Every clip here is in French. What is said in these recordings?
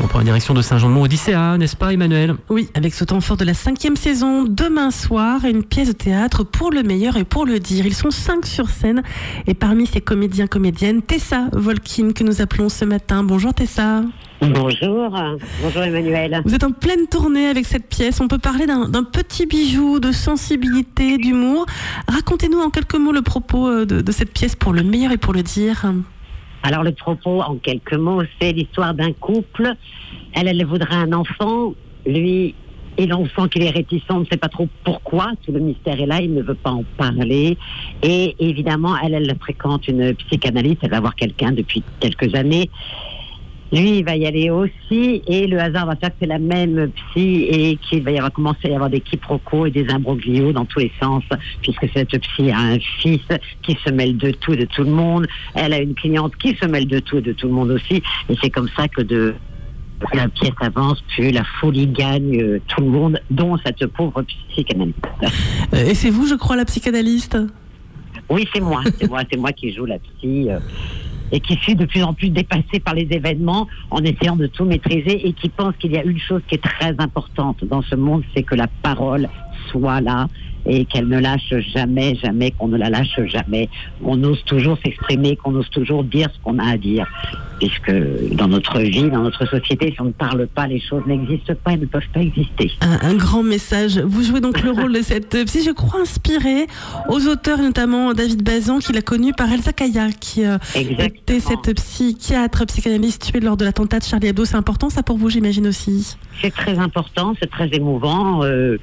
prend la direction de Saint-Jean-de-Mont Odyssea, n'est-ce pas Emmanuel? Oui, avec ce temps fort de la 5e saison, demain soir, une pièce de théâtre pour le meilleur et pour le dire. Ils sont 5 sur scène et parmi ces comédiens-comédiennes, Tessa Volkin que nous appelons ce matin. Bonjour Tessa. Bonjour Emmanuel. Vous êtes en pleine tournée avec cette pièce. On peut parler d'un petit bijou de sensibilité, d'humour. Racontez-nous en quelques mots le propos de cette pièce pour le meilleur et pour le dire. Alors le propos en quelques mots, c'est l'histoire d'un couple. Elle voudrait un enfant, lui et l'enfant qu'il est réticent, on ne sait pas trop pourquoi, tout le mystère est là, il ne veut pas en parler. Et évidemment, elle fréquente une psychanalyste, elle va voir quelqu'un depuis quelques années. Lui, il va y aller aussi, et le hasard va faire que c'est la même psy, et qu'il va y avoir commencer à y avoir des quiproquos et des imbroglios dans tous les sens, puisque cette psy a un fils qui se mêle de tout et de tout le monde. Elle a une cliente qui se mêle de tout et de tout le monde aussi, et c'est comme ça que la pièce avance, puis la folie gagne tout le monde, dont cette pauvre psychanalyste. Et c'est vous, je crois, la psychanalyste? Oui, c'est moi qui joue la psy. Et qui suis de plus en plus dépassée par les événements en essayant de tout maîtriser et qui pense qu'il y a une chose qui est très importante dans ce monde, c'est que la parole soit là et qu'elle ne lâche jamais, qu'on ne la lâche jamais, qu'on ose toujours s'exprimer, qu'on ose toujours dire ce qu'on a à dire. Puisque dans notre vie, dans notre société, si on ne parle pas, les choses n'existent pas et ne peuvent pas exister. Un grand message. Vous jouez donc le rôle de cette psy, je crois, inspirée aux auteurs, notamment David Bazan, qui l'a connu par Elsa Kaya, qui était cette psychiatre, psychanalyste tuée lors de l'attentat de Charlie Hebdo. C'est important ça pour vous, j'imagine aussi? C'est très important, c'est très émouvant.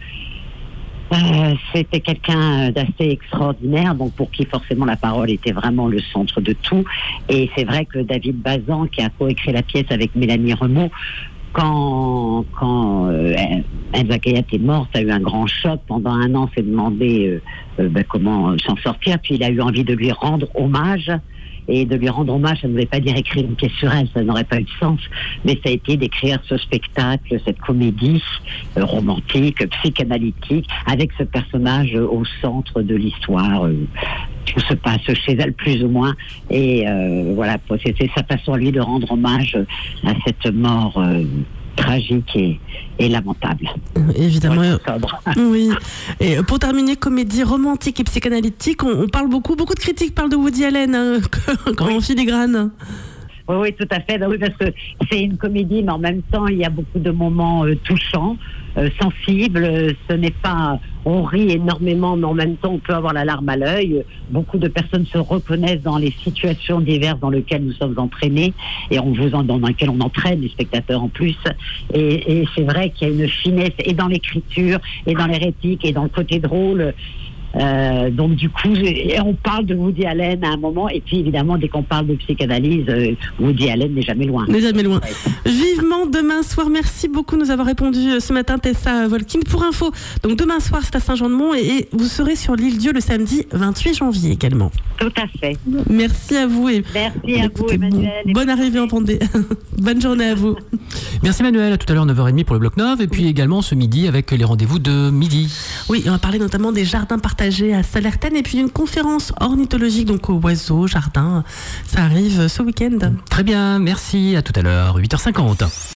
C'était quelqu'un d'assez extraordinaire, donc pour qui forcément la parole était vraiment le centre de tout. Et c'est vrai que David Bazan, qui a coécrit la pièce avec Mélanie Remeau, quand Elsa Kayat est morte, a eu un grand choc. Pendant un an, s'est demandé comment s'en sortir. Puis il a eu envie de lui rendre hommage. Et de lui rendre hommage, ça ne voulait pas dire écrire une pièce sur elle, ça n'aurait pas eu de sens, mais ça a été d'écrire ce spectacle, cette comédie romantique, psychanalytique, avec ce personnage au centre de l'histoire. Tout se passe chez elle plus ou moins, et voilà, c'était sa façon à lui de rendre hommage à cette mort tragique et lamentable. Évidemment. Oui. Et pour terminer, comédie romantique et psychanalytique, on parle beaucoup de critiques parlent de Woody Allen en filigrane. Oui, tout à fait. Oui, parce que c'est une comédie, mais en même temps, il y a beaucoup de moments touchants, sensibles. Ce n'est pas... On rit énormément, mais en même temps, on peut avoir la larme à l'œil. Beaucoup de personnes se reconnaissent dans les situations diverses dans lesquelles nous sommes entraînés et dans lesquelles on entraîne les spectateurs en plus. Et c'est vrai qu'il y a une finesse et dans l'écriture, et dans les répliques, et dans le côté drôle. Donc du coup, on parle de Woody Allen à un moment, et puis évidemment, dès qu'on parle de psychanalyse, Woody Allen n'est jamais loin. N'est jamais loin. Ouais. Vivement demain soir. Merci beaucoup de nous avoir répondu ce matin, Tessa Volkin. Pour info, donc demain soir, c'est à Saint-Jean-de-Mont et vous serez sur l'île Dieu le samedi 28 janvier également. Tout à fait. Merci à vous. Merci à vous, Emmanuel. Bonne arrivée en Vendée. Bonne journée à vous. Merci Emmanuel. À tout à l'heure, 9h30 pour le Bloc 9 et puis également ce midi avec les rendez-vous de midi. Oui, on va parler notamment des jardins partagés à Sallertaine et puis une conférence ornithologique donc aux oiseaux, jardins. Ça arrive ce week-end. Très bien, merci. À tout à l'heure, 8h50.